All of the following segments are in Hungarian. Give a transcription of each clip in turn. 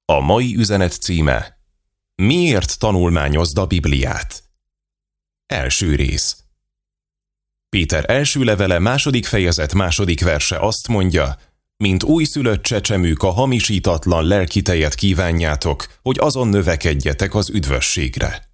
A mai üzenet címe: Miért tanulmányozd a Bibliát? Első rész. Péter első levele 2. fejezet 2. verse azt mondja: mint újszülött csecsemők a hamisítatlan lelki tejet kívánjátok, hogy azon növekedjetek az üdvösségre.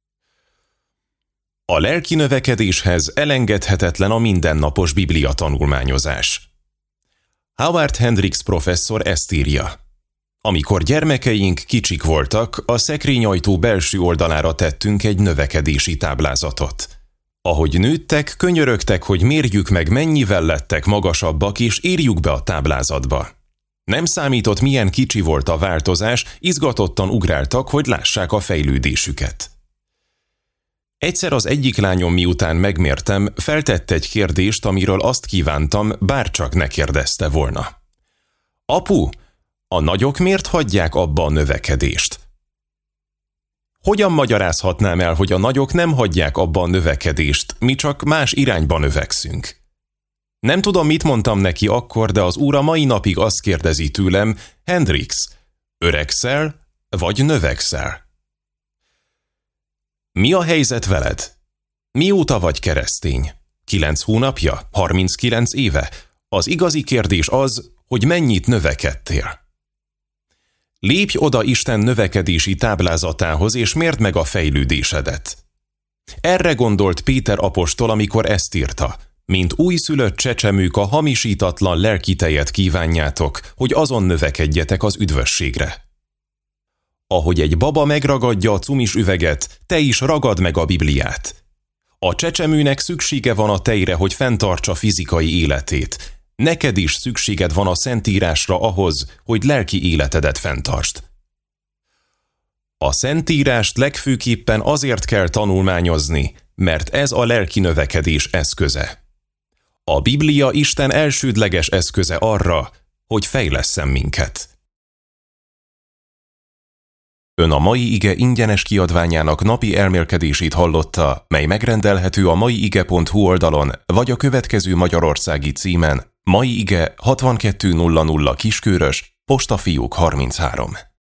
A lelki növekedéshez elengedhetetlen a mindennapos Biblia tanulmányozás. Howard Hendricks professzor ezt írja: amikor gyermekeink kicsik voltak, a szekrényajtó belső oldalára tettünk egy növekedési táblázatot. Ahogy nőttek, könyörögtek, hogy mérjük meg, mennyivel lettek magasabbak, és írjuk be a táblázatba. Nem számított, milyen kicsi volt a változás, izgatottan ugráltak, hogy lássák a fejlődésüket. Egyszer az egyik lányom, miután megmértem, feltett egy kérdést, amiről azt kívántam, bárcsak ne kérdezte volna. Apu, a nagyok miért hagyják abba a növekedést? Hogyan magyarázhatnám el, hogy a nagyok nem hagyják abba a növekedést, mi csak más irányba növekszünk? Nem tudom, mit mondtam neki akkor, de az úr a mai napig azt kérdezi tőlem: Hendricks, öregszel, vagy növekszel? Mi a helyzet veled? Mióta vagy keresztény? 9 hónapja? 39 éve? Az igazi kérdés az, hogy mennyit növekedtél. Lépj oda Isten növekedési táblázatához, és mérd meg a fejlődésedet. Erre gondolt Péter apostol, amikor ezt írta: mint újszülött csecsemők a hamisítatlan lelki tejet kívánjátok, hogy azon növekedjetek az üdvösségre. Ahogy egy baba megragadja a cumis üveget, te is ragad meg a Bibliát. A csecsemőnek szüksége van a tejre, hogy fenntartsa fizikai életét. Neked is szükséged van a Szentírásra ahhoz, hogy lelki életedet fenntartsd. A Szentírást legfőképpen azért kell tanulmányozni, mert ez a lelki növekedés eszköze. A Biblia Isten elsődleges eszköze arra, hogy fejlesszen minket. Ön a Mai Ige ingyenes kiadványának napi elmélkedését hallotta, mely megrendelhető a maiige.hu oldalon, vagy a következő magyarországi címen: Mai Ige 6200 Kiskörös, Postafiók 33.